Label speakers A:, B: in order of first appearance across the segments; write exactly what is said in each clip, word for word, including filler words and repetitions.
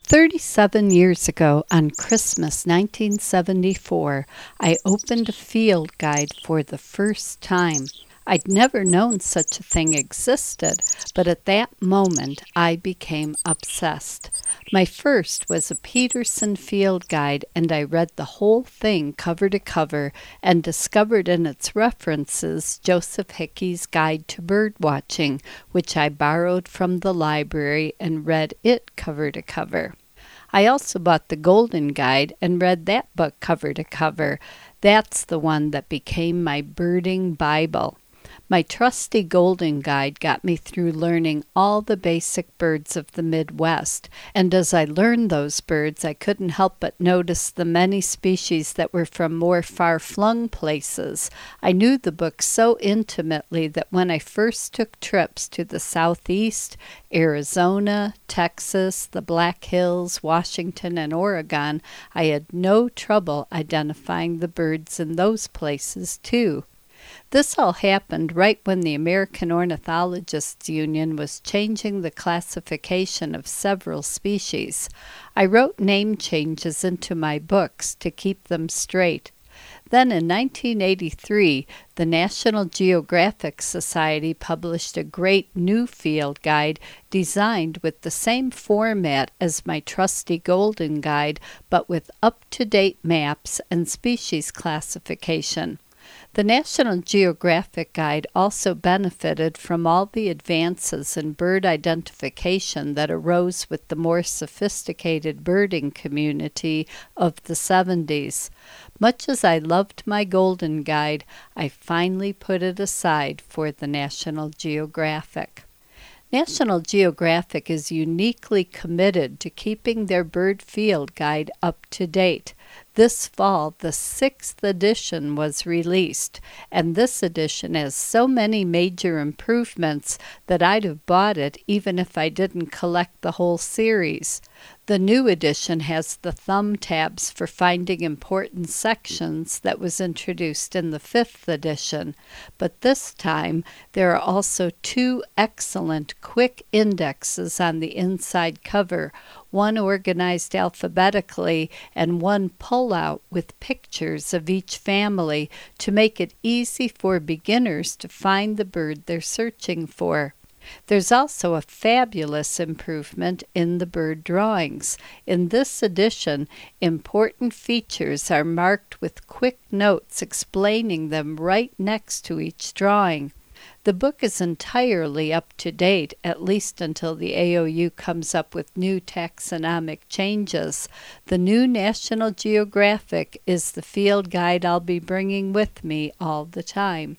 A: thirty-seven years ago, on Christmas nineteen seventy-four, I opened a field guide for the first time. I'd never known such a thing existed, but at that moment I became obsessed. My first was a Peterson field guide, and I read the whole thing cover to cover and discovered in its references Joseph Hickey's Guide to Bird Watching, which I borrowed from the library and read it cover to cover. I also bought the Golden Guide and read that book cover to cover. That's the one that became my birding Bible. My trusty Golden Guide got me through learning all the basic birds of the Midwest, and as I learned those birds, I couldn't help but notice the many species that were from more far-flung places. I knew the book so intimately that when I first took trips to the Southeast, Arizona, Texas, the Black Hills, Washington, and Oregon, I had no trouble identifying the birds in those places, too. This all happened right when the American Ornithologists Union was changing the classification of several species. I wrote name changes into my books to keep them straight. Then in nineteen eighty-three, the National Geographic Society published a great new field guide designed with the same format as my trusty Golden Guide, but with up-to-date maps and species classification. The National Geographic Guide also benefited from all the advances in bird identification that arose with the more sophisticated birding community of the seventies. Much as I loved my Golden Guide, I finally put it aside for the National Geographic. National Geographic is uniquely committed to keeping their bird field guide up to date. This fall, the sixth edition was released, and this edition has so many major improvements that I'd have bought it even if I didn't collect the whole series. The new edition has the thumb tabs for finding important sections that was introduced in the fifth edition, but this time there are also two excellent quick indexes on the inside cover, one organized alphabetically and one pull-out with pictures of each family to make it easy for beginners to find the bird they're searching for. There's also a fabulous improvement in the bird drawings. In this edition, important features are marked with quick notes explaining them right next to each drawing. The book is entirely up to date, at least until the A O U comes up with new taxonomic changes. The new National Geographic is the field guide I'll be bringing with me all the time.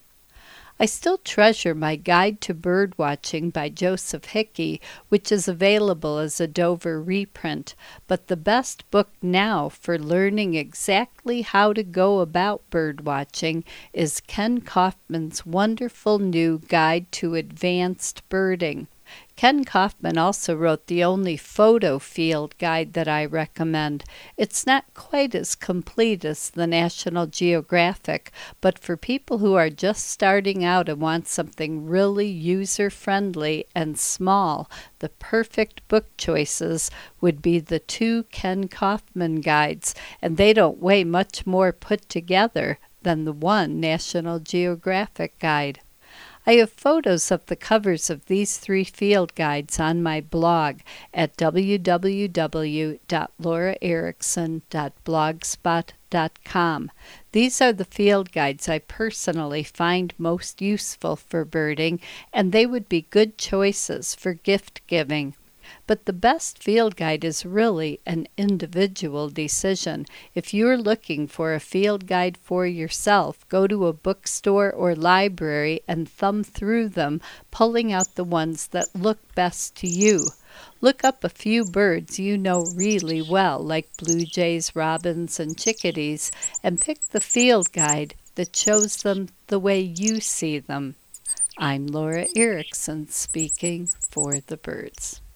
A: I still treasure my Guide to Bird Watching by Joseph Hickey, which is available as a Dover reprint, but the best book now for learning exactly how to go about bird watching is Ken Kaufman's wonderful new Guide to Advanced Birding. Ken Kaufman also wrote the only photo field guide that I recommend. It's not quite as complete as the National Geographic, but for people who are just starting out and want something really user-friendly and small, the perfect book choices would be the two Ken Kaufman guides, and they don't weigh much more put together than the one National Geographic guide. I have photos of the covers of these three field guides on my blog at w w w dot laura erickson dot blogspot dot com. These are the field guides I personally find most useful for birding, and they would be good choices for gift giving. But the best field guide is really an individual decision. If you're looking for a field guide for yourself, go to a bookstore or library and thumb through them, pulling out the ones that look best to you. Look up a few birds you know really well, like blue jays, robins, and chickadees, and pick the field guide that shows them the way you see them. I'm Laura Erickson speaking for the birds.